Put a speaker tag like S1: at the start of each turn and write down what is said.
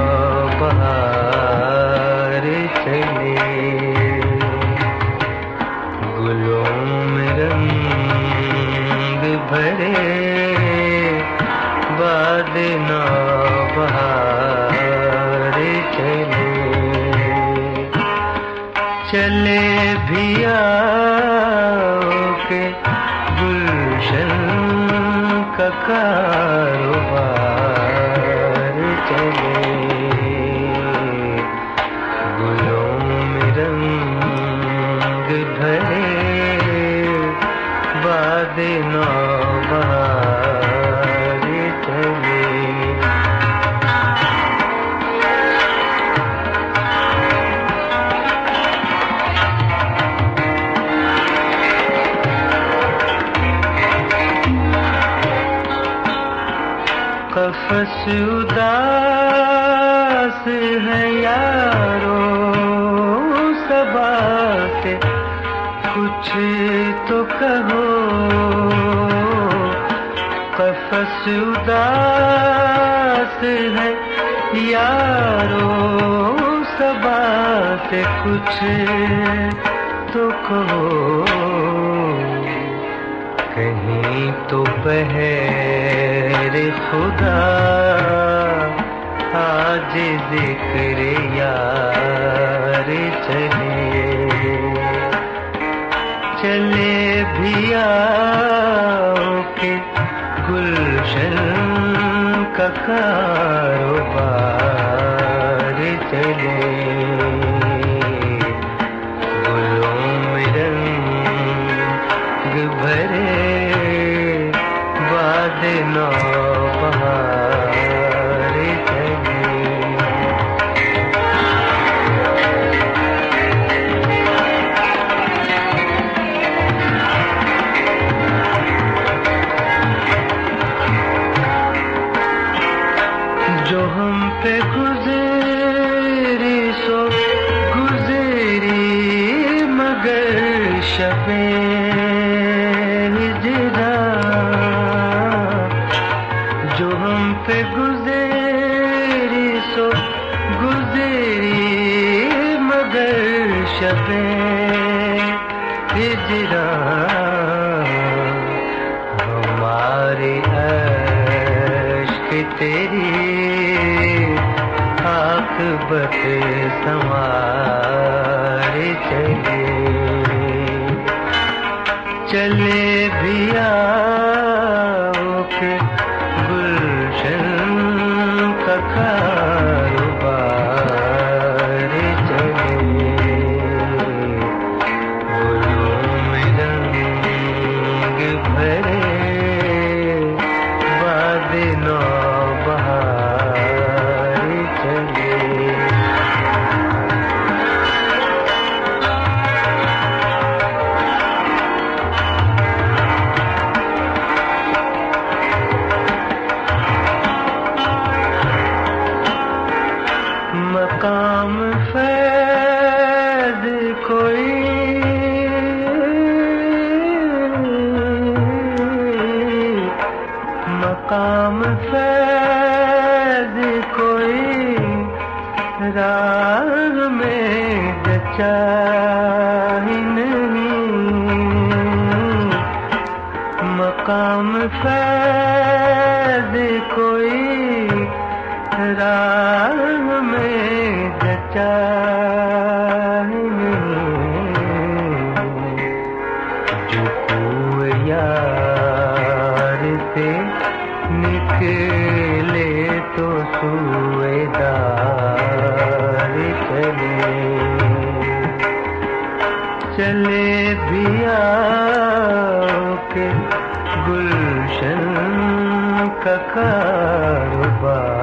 S1: बहार चले, गुलों में रंग भरे बाद नौबहार चले। चले भी आओ के गुलशन का कारोबार चले, गुलों में रंग भरे बाद नौबहार चले। कफ़स उदास है यारो सबा से, कुछ तो कहो। कफ़स उदास है यारो सबा से, कुछ तो कहो। कहीं तो पहर खुदा आज जिक्र यार चले, चले भी आओ के गुलशन का कारोबार चले, गुलों में रंग भरे बाद नौबहार चले। जो हम पे गुज़री सो गुज़री, मगर शबे हिजरा। जो हम पे गुज़री सो गुज़री, मगर शबे हिजरा। हमारे अश्क तेरी आक़िबत संवार चले, चले भी आओ के गुलशन का कारोबार चले, गुलों में रंग भरे बाद नौबहार चले। मकाम फैज़ कोई मकाम फैज़ कोई राह में जचा ही नहीं। मकाम फैज़ कोई राह में जचा ही नहीं। जो कोई यार से निकले तो सूएदार चले, चले भी आओ के गुलशन का कारोबार